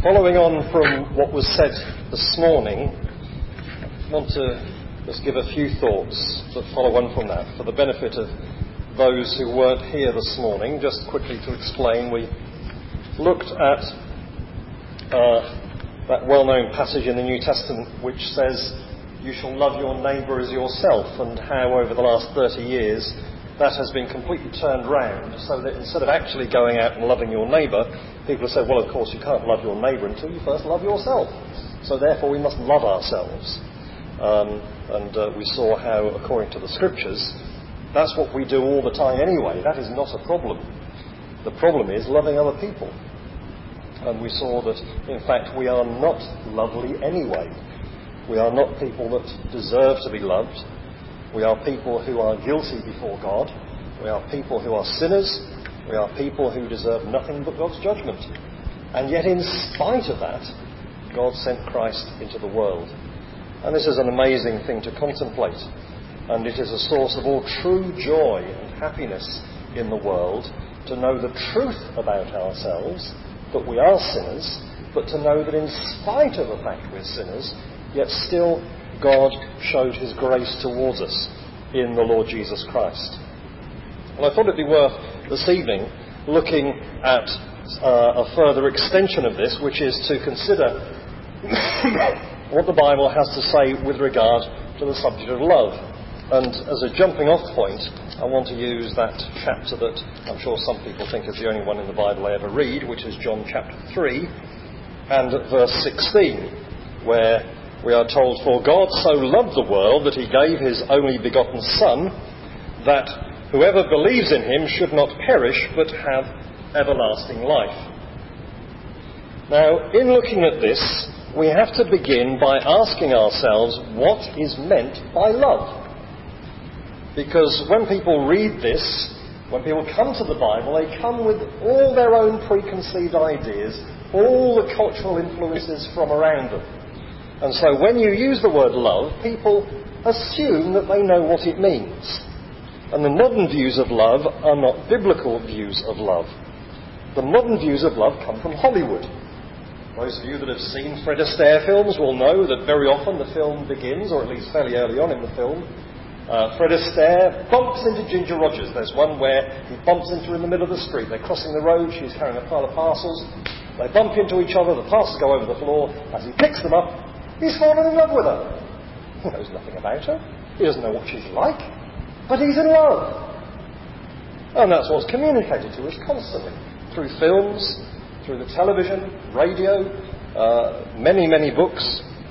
Following on from what was said this morning, I want to just give a few thoughts that follow on from that for the benefit of those who weren't here this morning. Just quickly to explain, we looked at that well-known passage in the New Testament which says, "You shall love your neighbour as yourself," and how over the last 30 years that has been completely turned round, so that instead of actually going out and loving your neighbour, people have said, well, of course you can't love your neighbour until you first love yourself, so therefore we must love ourselves. We saw how, according to the Scriptures, that's what we do all the time anyway. That is not a problem. The problem is loving other people. And we saw that, in fact, we are not lovely anyway. We are not people that deserve to be loved. We are people who are guilty before God. We are people who are sinners. We are people who deserve nothing but God's judgment. And yet, in spite of that, God sent Christ into the world. And this is an amazing thing to contemplate. And it is a source of all true joy and happiness in the world to know the truth about ourselves, that we are sinners, but to know that in spite of the fact we're sinners, yet still God showed his grace towards us in the Lord Jesus Christ. And I thought it'd be worth this evening looking at a further extension of this, which is to consider what the Bible has to say with regard to the subject of love. And as a jumping off point, I want to use that chapter that I'm sure some people think is the only one in the Bible I ever read, which is John chapter 3 and verse 16, where we are told, "For God so loved the world that he gave his only begotten Son, that whoever believes in him should not perish but have everlasting life." Now, in looking at this, we have to begin by asking ourselves what is meant by love. Because when people read this, when people come to the Bible, they come with all their own preconceived ideas, all the cultural influences from around them. And so when you use the word love, people assume that they know what it means. And the modern views of love are not biblical views of love. The modern views of love come from Hollywood. Those of you that have seen Fred Astaire films will know that very often the film begins, or at least fairly early on in the film, Fred Astaire bumps into Ginger Rogers. There's one where he bumps into her in the middle of the street. They're crossing the road, she's carrying a pile of parcels. They bump into each other, the parcels go over the floor. As he picks them up, he's fallen in love with her. He knows nothing about her. He doesn't know what she's like. But he's in love. And that's what's communicated to us constantly. Through films, through the television, radio, many, many books.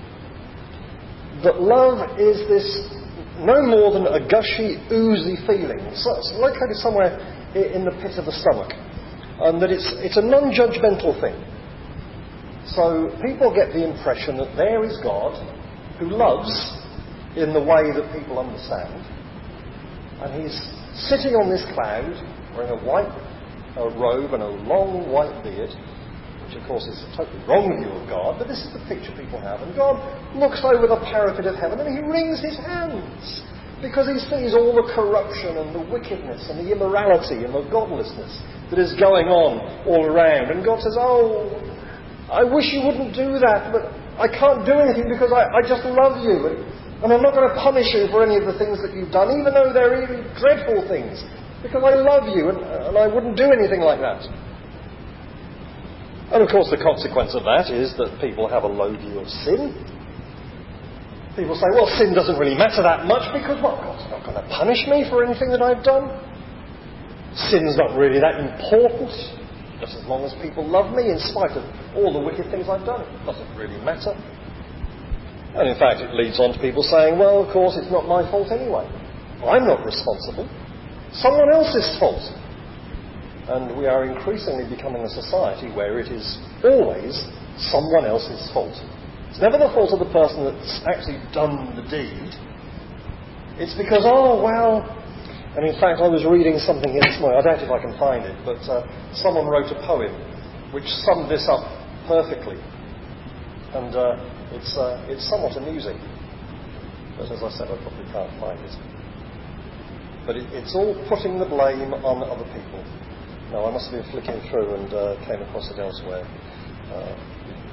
That love is this no more than a gushy, oozy feeling. So it's located somewhere in the pit of the stomach. And that it's a non-judgmental thing. So people get the impression that there is God who loves in the way that people understand, and he's sitting on this cloud wearing a white robe and a long white beard, which of course is a totally wrong view of God, but this is the picture people have. And God looks over the parapet of heaven and he wrings his hands because he sees all the corruption and the wickedness and the immorality and the godlessness that is going on all around. And God says, "Oh, I wish you wouldn't do that, but I can't do anything because I just love you. And I'm not going to punish you for any of the things that you've done, even though they're really dreadful things, because I love you and I wouldn't do anything like that." And of course the consequence of that is that people have a low view of sin. People say, well, sin doesn't really matter that much because, well, God's not going to punish me for anything that I've done. Sin's not really that important. Just as long as people love me in spite of all the wicked things I've done, it doesn't really matter. And in fact it leads on to people saying, well, of course it's not my fault anyway. I'm not responsible. Someone else's fault. And we are increasingly becoming a society where it is always someone else's fault. It's never the fault of the person that's actually done the deed. It's because, oh, well... And in fact, I was reading something here this morning. I don't know if I can find it, but someone wrote a poem which summed this up perfectly. And it's somewhat amusing. But as I said, I probably can't find it. But it's all putting the blame on other people. No, I must have been flicking through and came across it elsewhere.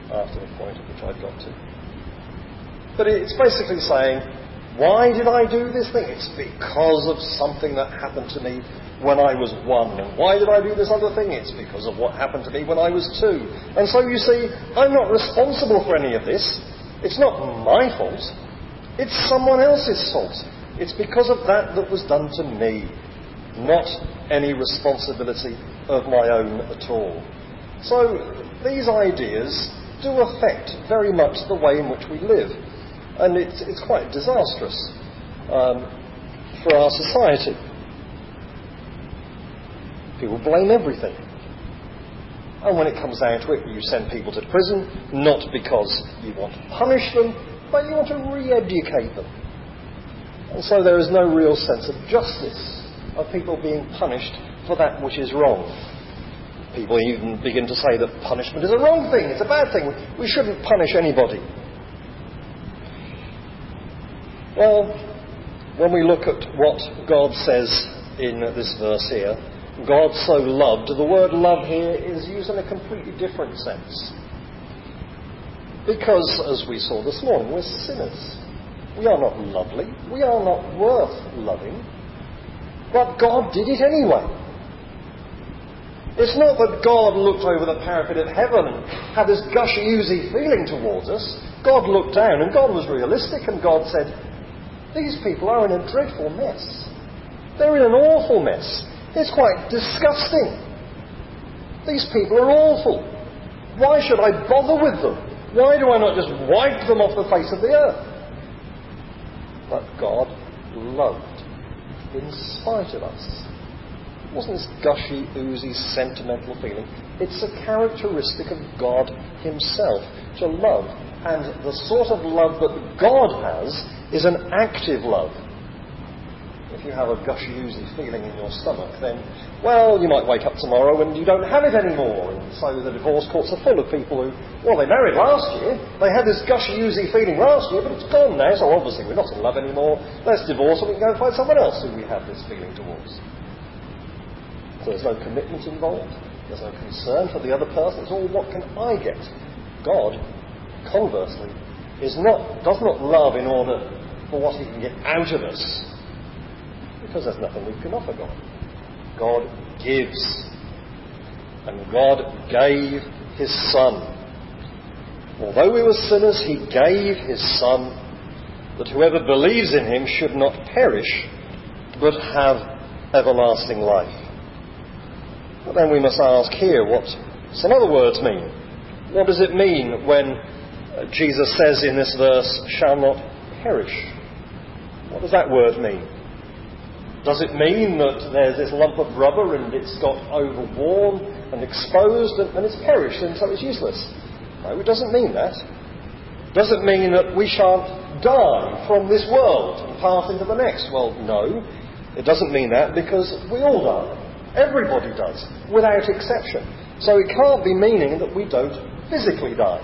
after the point at which I'd got to. But it's basically saying, why did I do this thing? It's because of something that happened to me when I was 1. And why did I do this other thing? It's because of what happened to me when I was 2. And so you see, I'm not responsible for any of this. It's not my fault. It's someone else's fault. It's because of that was done to me, not any responsibility of my own at all. So these ideas do affect very much the way in which we live. And it's quite disastrous for our society. People blame everything. And when it comes down to it, you send people to prison, not because you want to punish them, but you want to re-educate them. And so there is no real sense of justice of people being punished for that which is wrong. People even begin to say that punishment is a wrong thing, it's a bad thing, we shouldn't punish anybody. Well, when we look at what God says in this verse here, God so loved, the word love here is used in a completely different sense. Because, as we saw this morning, we're sinners. We are not lovely, we are not worth loving, but God did it anyway. It's not that God looked over the parapet of heaven and had this gushy-oozy feeling towards us. God looked down and God was realistic and God said, these people are in a dreadful mess. They're in an awful mess. It's quite disgusting. These people are awful. Why should I bother with them? Why do I not just wipe them off the face of the earth? But God loved in spite of us. It wasn't this gushy, oozy, sentimental feeling. It's a characteristic of God himself, to love. And the sort of love that God has is an active love. If you have a gushy, oozy feeling in your stomach, then, well, you might wake up tomorrow and you don't have it anymore. And so the divorce courts are full of people who, well, they married last year, they had this gushy, oozy feeling last year, but it's gone now, so obviously we're not in love anymore. Let's divorce and we can go and find someone else who we have this feeling towards. So there's no commitment involved, there's no concern for the other person, it's all what can I get. God, conversely, does not love in order for what he can get out of us, because there's nothing we can offer God. God gives, and God gave his Son. Although we were sinners, he gave his Son, that whoever believes in him should not perish, but have everlasting life. But then we must ask here what some other words mean. What does it mean when Jesus says in this verse, shall not perish? What does that word mean? Does it mean that there's this lump of rubber and it's got overworn and exposed and it's perished and so it's useless? No, it doesn't mean that. Does it mean that we shan't die from this world and pass into the next? Well, no, it doesn't mean that, because we all die. Everybody does, without exception. So it can't be meaning that we don't physically die.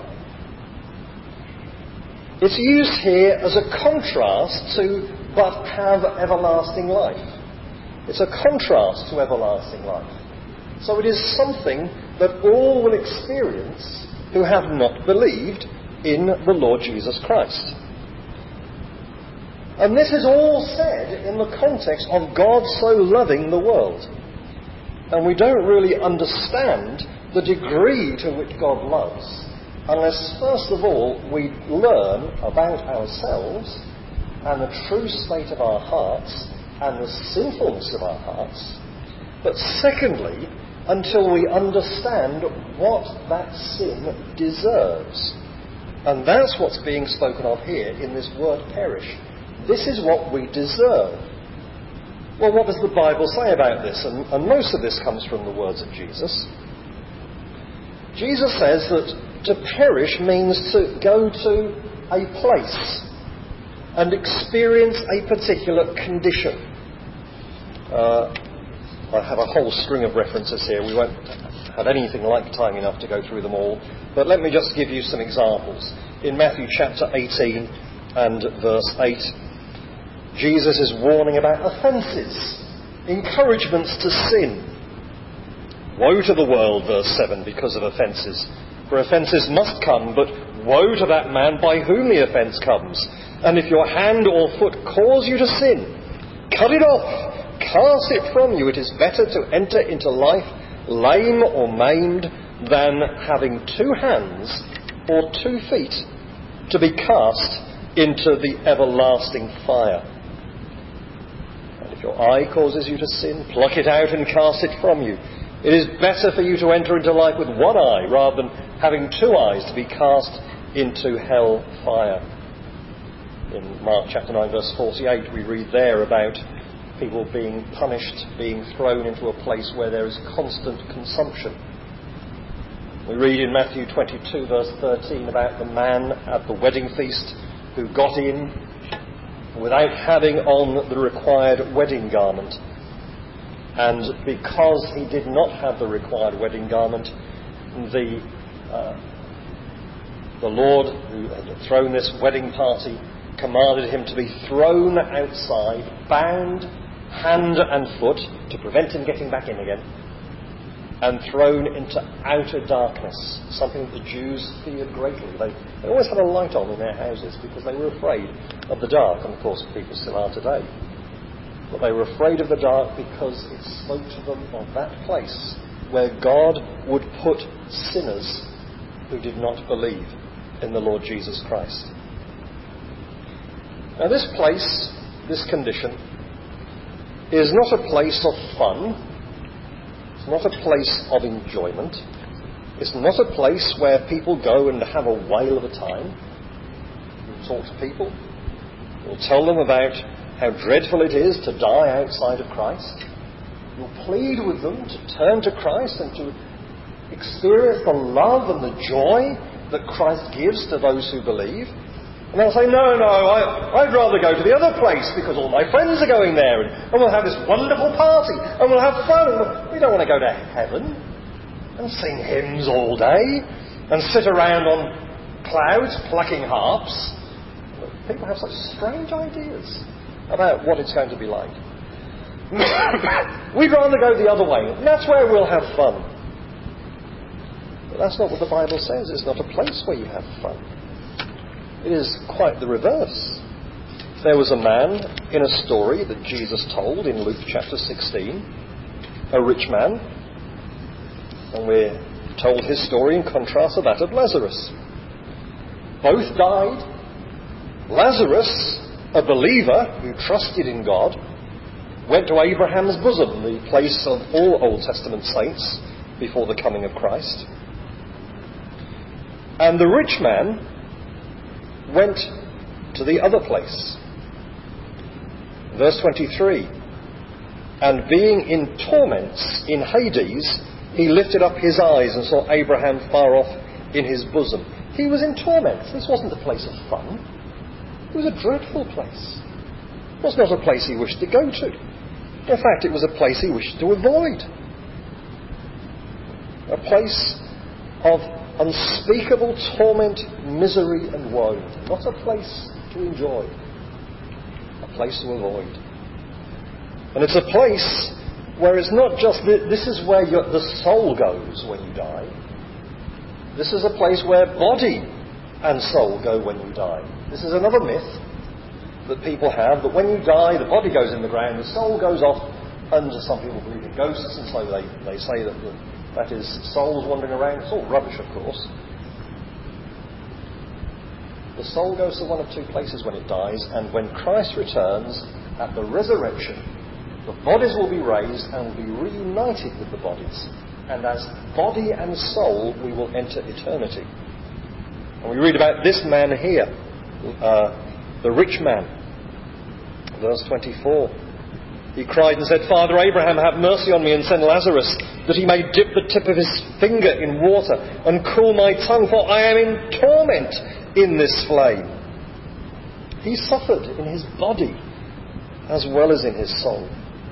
It's used here as a contrast to but have everlasting life. It's a contrast to everlasting life. So it is something that all will experience who have not believed in the Lord Jesus Christ. And this is all said in the context of God so loving the world. And we don't really understand the degree to which God loves unless, first of all, we learn about ourselves and the true state of our hearts and the sinfulness of our hearts. But secondly, until we understand what that sin deserves. And that's what's being spoken of here in this word perish. This is what we deserve. Well, what does the Bible say about this? And most of this comes from the words of Jesus. Jesus says that to perish means to go to a place and experience a particular condition. I have a whole string of references here. We won't have anything like time enough to go through them all. But let me just give you some examples. In Matthew chapter 18 and verse 8, Jesus is warning about offences, encouragements to sin. Woe to the world, verse 7, because of offences. For offences must come, but woe to that man by whom the offence comes. And if your hand or foot cause you to sin, cut it off, cast it from you. It is better to enter into life lame or maimed than having 2 hands or 2 feet to be cast into the everlasting fire. And if your eye causes you to sin, pluck it out and cast it from you. It is better for you to enter into life with 1 eye rather than having 2 eyes to be cast into hell fire. In Mark chapter 9 verse 48 we read there about people being punished, being thrown into a place where there is constant consumption. We read in Matthew 22 verse 13 about the man at the wedding feast who got in without having on the required wedding garment. And because he did not have the required wedding garment, the Lord, who had thrown this wedding party, commanded him to be thrown outside, bound hand and foot, to prevent him getting back in again, and thrown into outer darkness, something that the Jews feared greatly. They always had a light on in their houses because they were afraid of the dark, and of course people still are today. But they were afraid of the dark because it spoke to them of that place where God would put sinners who did not believe in the Lord Jesus Christ. Now this place, this condition, is not a place of fun. It's not a place of enjoyment. It's not a place where people go and have a whale of a time. You'll talk to people. You'll tell them about how dreadful it is to die outside of Christ. You'll plead with them to turn to Christ and to experience the love and the joy that Christ gives to those who believe. And they'll say, no, I'd rather go to the other place because all my friends are going there and we'll have this wonderful party and we'll have fun. We don't want to go to heaven and sing hymns all day and sit around on clouds plucking harps. People have such strange ideas about what it's going to be like. We'd rather go the other way. That's where we'll have fun. But that's not what the Bible says. It's not a place where you have fun. It is quite the reverse. There was a man in a story that Jesus told in Luke chapter 16, a rich man, and we're told his story in contrast to that of Lazarus. Both died. Lazarus, a believer who trusted in God, went to Abraham's bosom, the place of all Old Testament saints before the coming of Christ. And the rich man went to the other place. Verse 23, and being in torments in Hades, he lifted up his eyes and saw Abraham far off in his bosom. He was in torments. This wasn't a place of fun. It was a dreadful place. It was not a place he wished to go to. In fact, it was a place he wished to avoid. A place of unspeakable torment, misery and woe. Not a place to enjoy. A place to avoid. And it's a place where it's not just this is where the soul goes when you die. This is a place where body and soul go when you die. This is another myth that people have, that when you die, the body goes in the ground, the soul goes off, and some people believe in ghosts, and so they say that is souls wandering around. It's all rubbish, of course. The soul goes to one of two places when it dies, and when Christ returns at the resurrection, the bodies will be raised and will be reunited with the bodies. And as body and soul, we will enter eternity. And we read about this man here, the rich man. Verse 24. He cried and said, Father Abraham, have mercy on me and send Lazarus, that he may dip the tip of his finger in water and cool my tongue, for I am in torment in this flame. He suffered in his body as well as in his soul.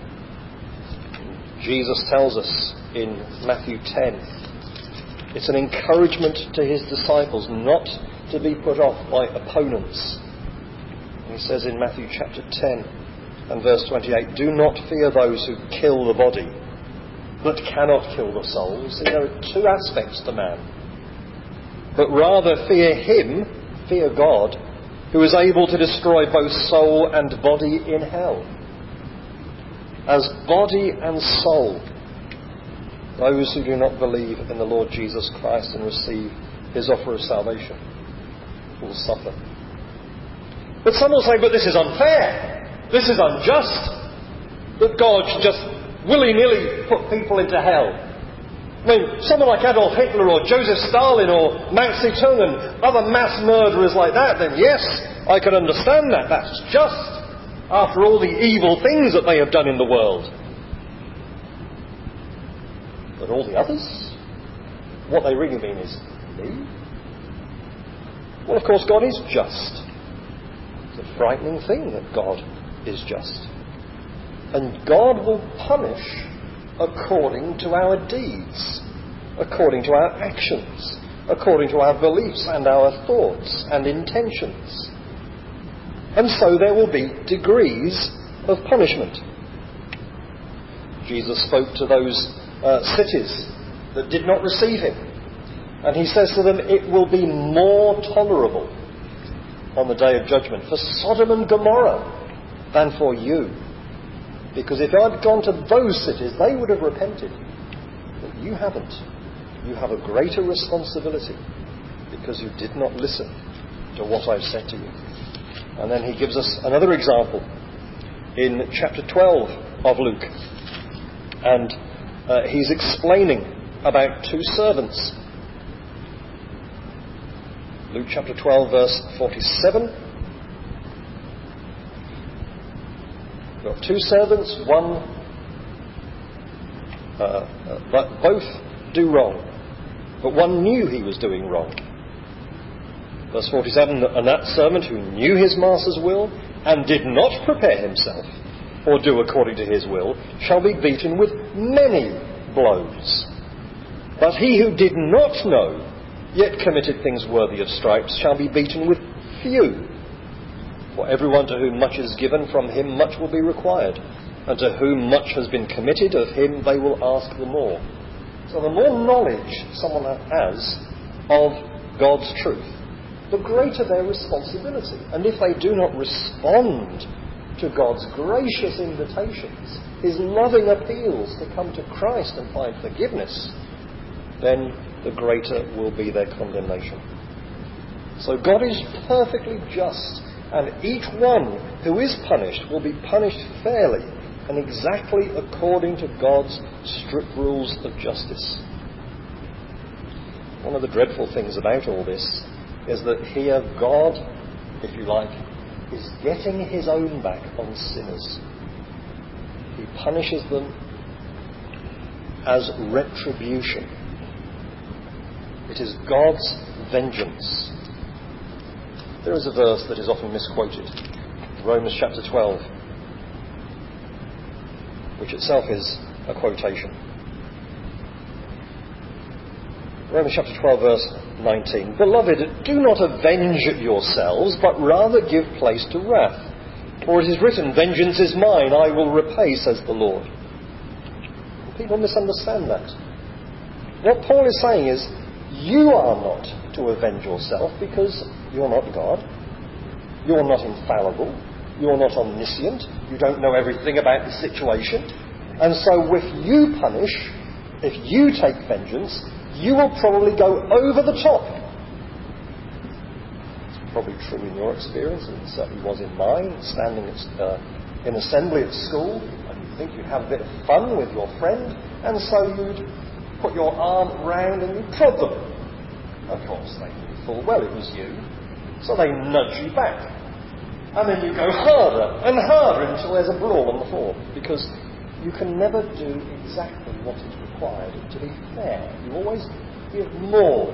Jesus tells us in Matthew 10, it's an encouragement to his disciples not to be put off by opponents. And he says in Matthew chapter 10 and verse 28, do not fear those who kill the body, but cannot kill the soul. You see, there are two aspects to man. but rather fear him, fear God, who is able to destroy both soul and body in hell. As body and soul, those who do not believe in the Lord Jesus Christ and receive his offer of salvation will suffer. But some will say, but this is unfair. This is unjust. That God should just willy-nilly put people into hell. I mean, someone like Adolf Hitler or Joseph Stalin or Mao Zedong and other mass murderers like that, then yes, I can understand that. That's just, after all the evil things that they have done in the world. But all the others? What they really mean is, me? Well, of course, God is just. It's a frightening thing that God is just. And God will punish according to our deeds, according to our actions, according to our beliefs and our thoughts and intentions. And so there will be degrees of punishment. Jesus spoke to those cities that did not receive him. And he says to them, it will be more tolerable on the day of judgment for Sodom and Gomorrah than for you. Because if I'd gone to those cities, they would have repented. But you haven't. You have a greater responsibility because you did not listen to what I've said to you. And then he gives us another example in chapter 12 of Luke. And he's explaining about two servants. Luke chapter 12, verse 47. We've got two servants, but both do wrong. But one knew he was doing wrong. Verse 47, and that servant who knew his master's will and did not prepare himself or do according to his will shall be beaten with many blows. But he who did not know, yet committed things worthy of stripes, shall be beaten with few. For everyone to whom much is given, from him much will be required. And to whom much has been committed, of him they will ask the more. So the more knowledge someone has of God's truth, the greater their responsibility. And if they do not respond to God's gracious invitations, his loving appeals to come to Christ and find forgiveness, then the greater will be their condemnation. So God is perfectly just, and each one who is punished will be punished fairly and exactly according to God's strict rules of justice. One of the dreadful things about all this is that here God, if you like, is getting his own back on sinners. He punishes them as retribution. It is God's vengeance. There is a verse that is often misquoted, Romans chapter 12, which itself is a quotation. Romans chapter 12, verse 19. Beloved, do not avenge yourselves, but rather give place to wrath. For it is written, vengeance is mine, I will repay, says the Lord. People misunderstand that. What Paul is saying is, you are not to avenge yourself because you're not God. You're not infallible. You're not omniscient. You don't know everything about the situation. And so if you punish, if you take vengeance, you will probably go over the top. It's probably true in your experience, and it certainly was in mine, standing in assembly at school, and you think you'd have a bit of fun with your friend, and so you'd put your arm round and you'd prod them. Of course, they knew full well it was you, so they nudge you back. And then you go harder and harder until there's a brawl on the floor, because you can never do exactly what is required to be fair. You always give more.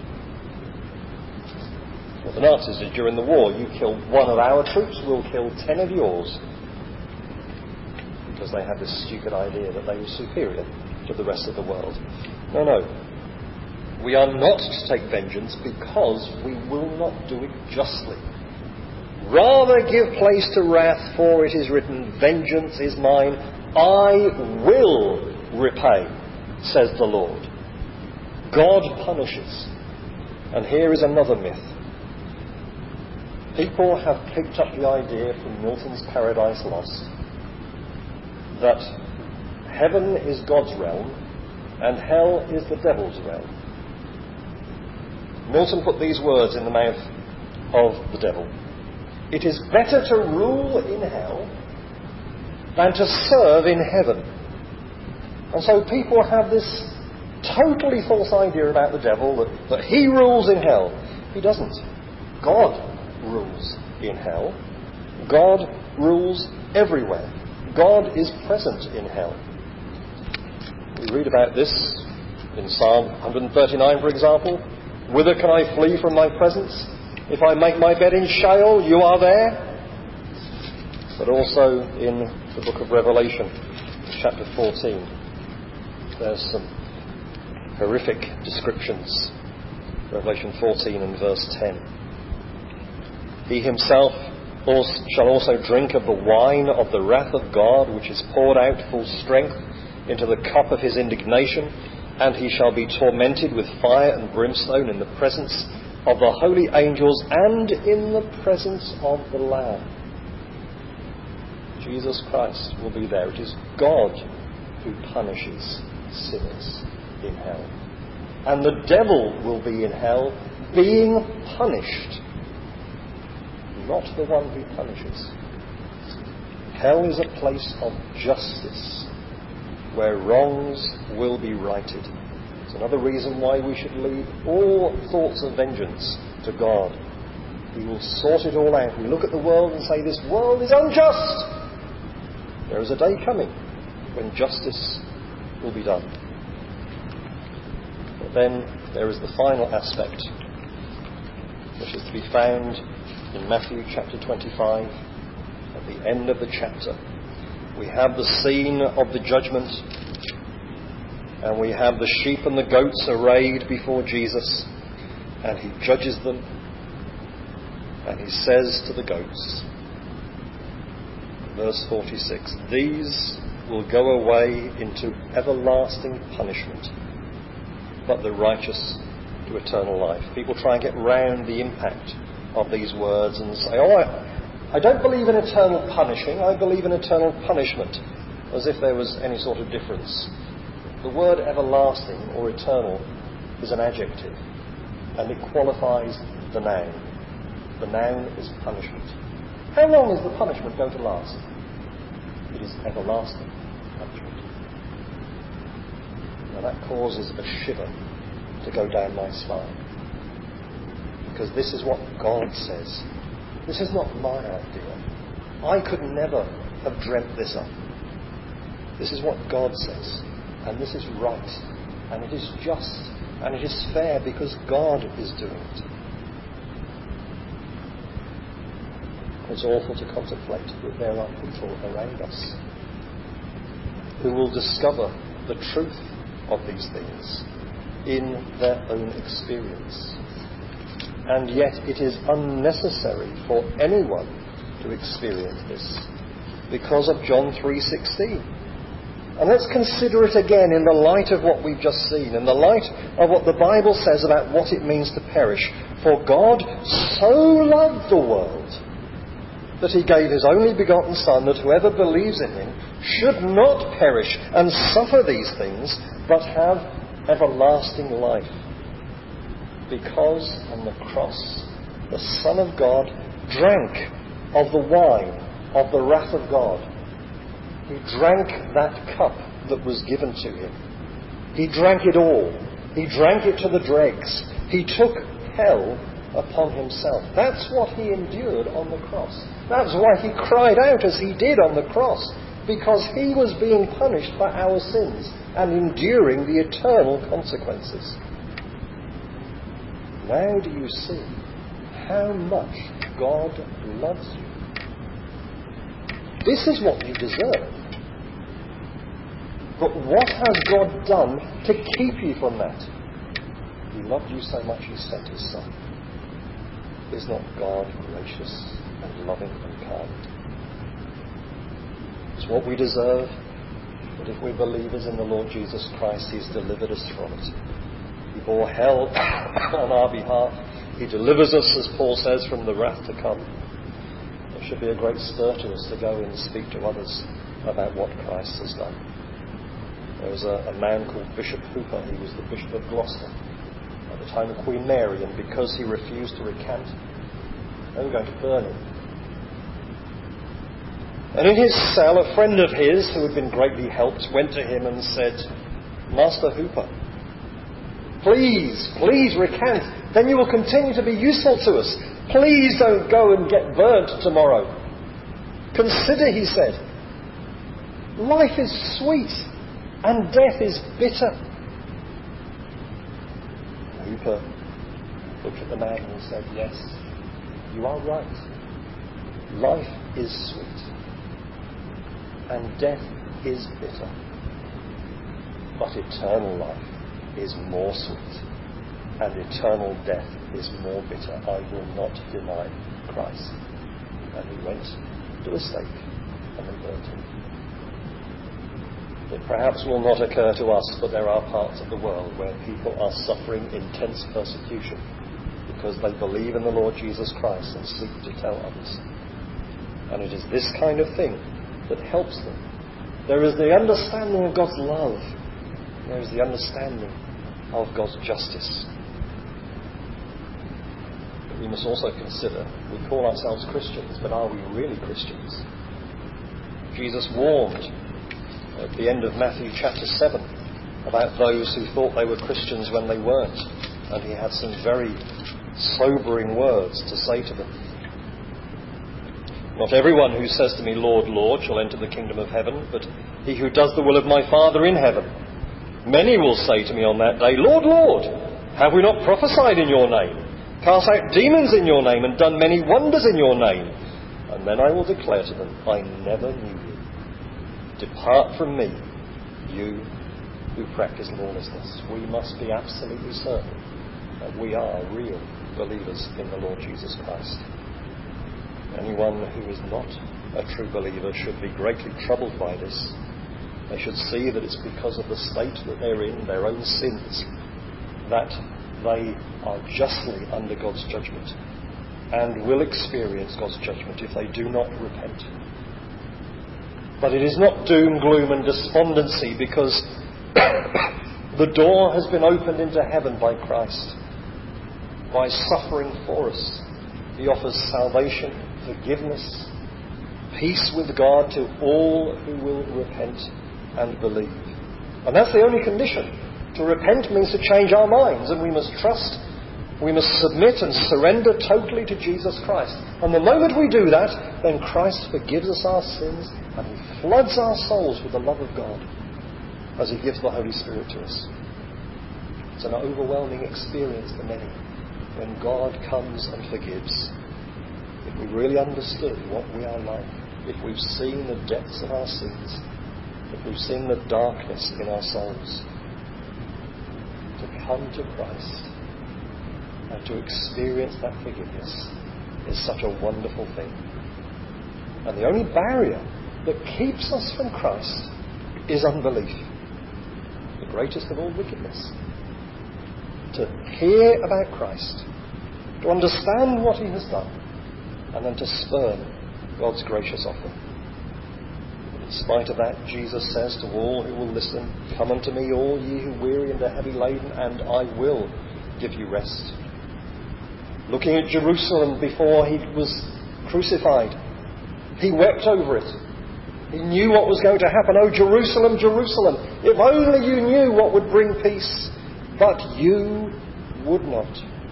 What the Nazis did during the war, you killed one of our troops, we'll kill 10 of yours. Because they had this stupid idea that they were superior to the rest of the world. No. We are not to take vengeance because we will not do it justly. Rather give place to wrath, for it is written, vengeance is mine, I will repay, says the Lord. God punishes, And here is another myth. People have picked up the idea from Milton's Paradise Lost that heaven is God's realm and hell is the devil's realm. Milton put these words in the mouth of the devil. It is better to rule in hell than to serve in heaven. And so people have this totally false idea about the devil, that he rules in hell. He doesn't. God rules in hell. God rules everywhere. God is present in hell. We read about this in Psalm 139, for example. Whither can I flee from thy presence? If I make my bed in Sheol, you are there. But also in the book of Revelation, chapter 14, there's some horrific descriptions. Revelation 14 and verse 10. He himself shall also drink of the wine of the wrath of God, which is poured out full strength into the cup of his indignation, and he shall be tormented with fire and brimstone in the presence of the holy angels and in the presence of the Lamb. Jesus Christ will be there. It is God who punishes sinners in hell. And the devil will be in hell being punished, not the one who punishes. Hell is a place of justice where wrongs will be righted. It's another reason why we should leave all thoughts of vengeance to God. He will sort it all out. We look at the world and say, this world is unjust. There is a day coming when justice will be done. But then there is the final aspect, which is to be found in Matthew chapter 25, at the end of the chapter. We have the scene of the judgment, and we have the sheep and the goats arrayed before Jesus, and he judges them, and he says to the goats, verse 46, these will go away into everlasting punishment, but the righteous to eternal life. People try and get round the impact of these words and say, I don't believe in eternal punishing, I believe in eternal punishment, as if there was any sort of difference. The word everlasting or eternal is an adjective, and it qualifies the noun. The noun is punishment. How long is the punishment going to last? It is everlasting punishment. Now that causes a shiver to go down my spine, because this is what God says. This is not my idea. I could never have dreamt this up. This is what God says, and this is right, and it is just, and it is fair, because God is doing it. It's awful to contemplate that there are people around us who will discover the truth of these things in their own experience. And yet it is unnecessary for anyone to experience this because of John 3:16. And let's consider it again in the light of what we've just seen, in the light of what the Bible says about what it means to perish. For God so loved the world that he gave his only begotten Son, that whoever believes in him should not perish and suffer these things, but have everlasting life. Because on the cross the Son of God drank of the wine of the wrath of God. He drank that cup that was given to him. He drank it all. He drank it to the dregs. He took hell upon himself. That's what he endured on the cross. That's why he cried out as he did on the cross, because he was being punished for our sins and enduring the eternal consequences. Now do you see how much God loves you? This is what you deserve. But what has God done to keep you from that? He loved you so much he sent his Son. Is not God gracious and loving and kind? It's what we deserve, but if we're believers in the Lord Jesus Christ, he's delivered us from it. He bore hell on our behalf. He delivers us, as Paul says, from the wrath to come. It should be a great stir to us to go and speak to others about what Christ has done. There was a man called Bishop Hooper. He was the Bishop of Gloucester at the time of Queen Mary, and because he refused to recant, they were going to burn him. And in his cell, a friend of his, who had been greatly helped, went to him and said, "Master Hooper, please recant. Then you will continue to be useful to us. Please don't go and get burnt tomorrow. Consider," he said, "life is sweet and death is bitter." Hooper looked at the man and said, "Yes, you are right. Life is sweet and death is bitter. But eternal life is more sweet and eternal death is more bitter. I will not deny Christ." And he went to the stake and they burnt him. It perhaps will not occur to us, but there are parts of the world where people are suffering intense persecution because they believe in the Lord Jesus Christ and seek to tell others. And it is this kind of thing that helps them. There is the understanding of God's love. There is the understanding of God's justice. But we must also consider, we call ourselves Christians, but are we really Christians? Jesus warned at the end of Matthew chapter 7 about those who thought they were Christians when they weren't. And he had some very sobering words to say to them. "Not everyone who says to me, 'Lord, Lord,' shall enter the kingdom of heaven, but he who does the will of my Father in heaven. Many will say to me on that day, 'Lord, Lord, have we not prophesied in your name, cast out demons in your name, and done many wonders in your name?' And then I will declare to them, 'I never knew you. Depart from me, you who practice lawlessness.'" We must be absolutely certain that we are real believers in the Lord Jesus Christ. Anyone who is not a true believer should be greatly troubled by this. They should see that it's because of the state that they're in, their own sins, that they are justly under God's judgment and will experience God's judgment if they do not repent. But it is not doom, gloom and despondency, because the door has been opened into heaven by Christ. By suffering for us, he offers salvation, forgiveness, peace with God to all who will repent and believe. And that's the only condition. To repent means to change our minds, and we must trust, we must submit and surrender totally to Jesus Christ. And the moment we do that, then Christ forgives us our sins and he floods our souls with the love of God as he gives the Holy Spirit to us. It's an overwhelming experience for many when God comes and forgives. If we really understood what we are like, if we've seen the depths of our sins, if we've seen the darkness in our souls, to come to Christ and to experience that forgiveness is such a wonderful thing. And the only barrier that keeps us from Christ is unbelief, the greatest of all wickedness. To hear about Christ, to understand what he has done, and then to spurn God's gracious offer. In spite of that, Jesus says to all who will listen, "Come unto me, all ye who weary and are heavy laden, and I will give you rest." Looking at Jerusalem before he was crucified, he wept over it. He knew what was going to happen. "Oh, Jerusalem, Jerusalem, if only you knew what would bring peace, but you would not."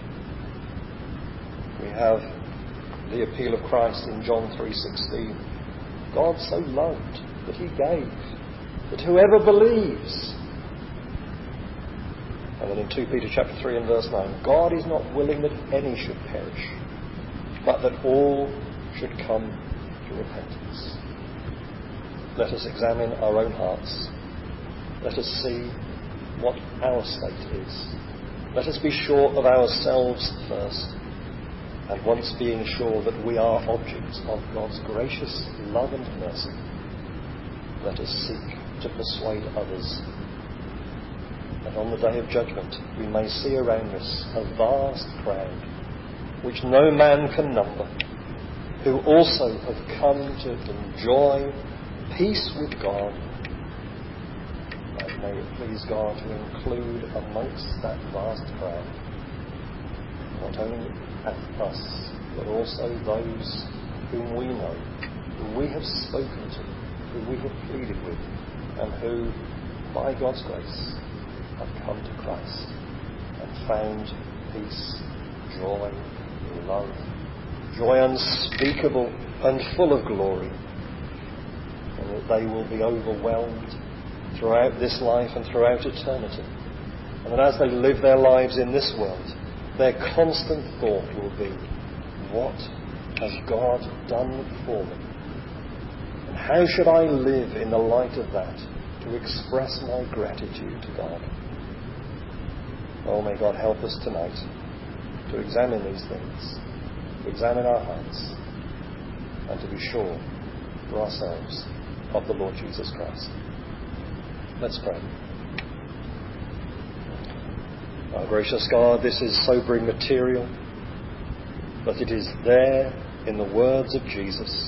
We have the appeal of Christ in John 3:16. God so loved that he gave, that whoever believes. And then in 2 Peter chapter 3 and verse 9, God is not willing that any should perish, but that all should come to repentance. Let us examine our own hearts. Let us see what our state is. Let us be sure of ourselves first. And once being sure that we are objects of God's gracious love and mercy, let us seek to persuade others that on the day of judgment we may see around us a vast crowd, which no man can number, who also have come to enjoy peace with God. And may it please God to include amongst that vast crowd not only us, but also those whom we know, whom we have spoken to, whom we have pleaded with, and who, by God's grace, have come to Christ and found peace, joy, love, joy unspeakable and full of glory, and that they will be overwhelmed throughout this life and throughout eternity, and that as they live their lives in this world, their constant thought will be, what has God done for me? And how should I live in the light of that to express my gratitude to God? Oh, may God help us tonight to examine these things, to examine our hearts, and to be sure for ourselves of the Lord Jesus Christ. Let's pray. Our gracious God, this is sobering material, but it is there in the words of Jesus.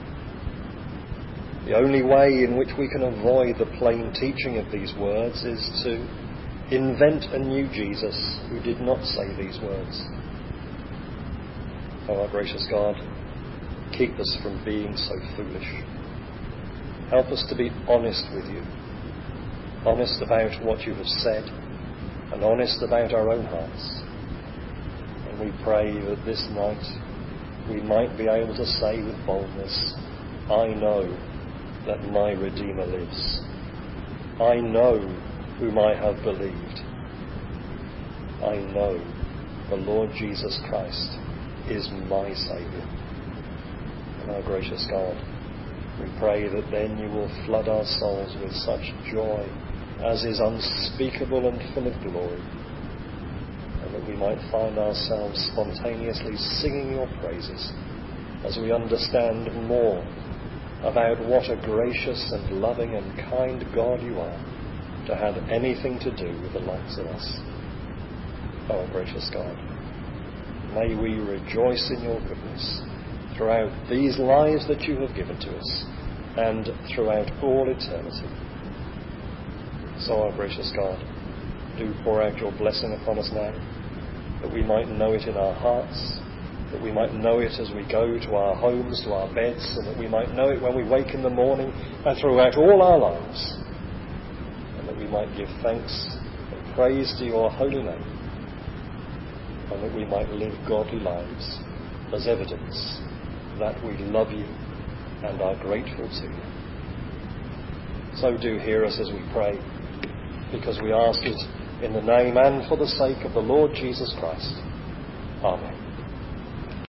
The only way in which we can avoid the plain teaching of these words is to invent a new Jesus who did not say these words. Oh, our gracious God, keep us from being so foolish. Help us to be honest with you, honest about what you have said, and honest about our own hearts. And we pray that this night we might be able to say with boldness, I know that my Redeemer lives. I know whom I have believed. I know the Lord Jesus Christ is my Saviour. And our gracious God, we pray that then you will flood our souls with such joy as is unspeakable and full of glory, and that we might find ourselves spontaneously singing your praises as we understand more about what a gracious and loving and kind God you are to have anything to do with the likes of us. Oh, gracious God, may we rejoice in your goodness throughout these lives that you have given to us and throughout all eternity. So, our gracious God, do pour out your blessing upon us now, that we might know it in our hearts, that we might know it as we go to our homes, to our beds, and that we might know it when we wake in the morning and throughout all our lives, and that we might give thanks and praise to your holy name, and that we might live godly lives as evidence that we love you and are grateful to you. So do hear us as we pray, because we ask it in the name and for the sake of the Lord Jesus Christ. Amen.